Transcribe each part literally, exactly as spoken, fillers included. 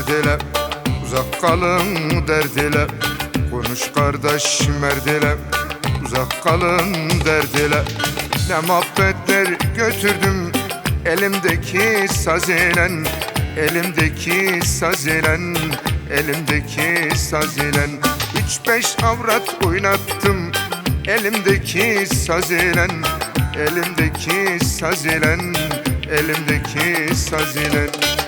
merdile, uzak kalın derdile. Konuş kardeş merdile, uzak kalın derdile. Ne muhabbetler götürdüm elimdeki saz ile, elimdeki saz ile, elimdeki saz ile. Üç beş avrat oynattım elimdeki saz ile, elimdeki saz ile, elimdeki saz ile.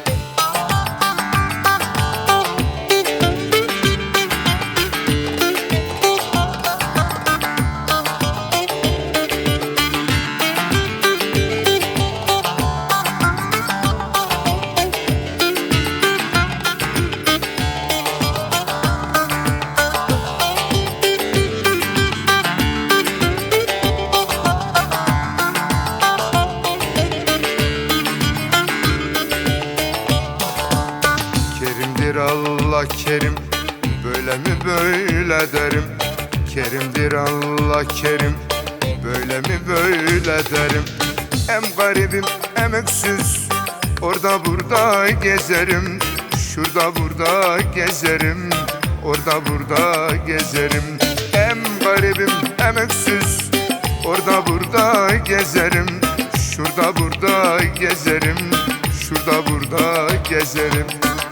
Kerimdir Allah kerim, böyle mi böyle derim. Kerimdir Allah kerim, böyle mi böyle derim. Hem garibim hem öksüz, orada burada gezerim. Şurada burada gezerim, orada burada gezerim. Hem garibim hem öksüz, orada burada gezerim. Şurada burada gezerim, şurada burada gezerim.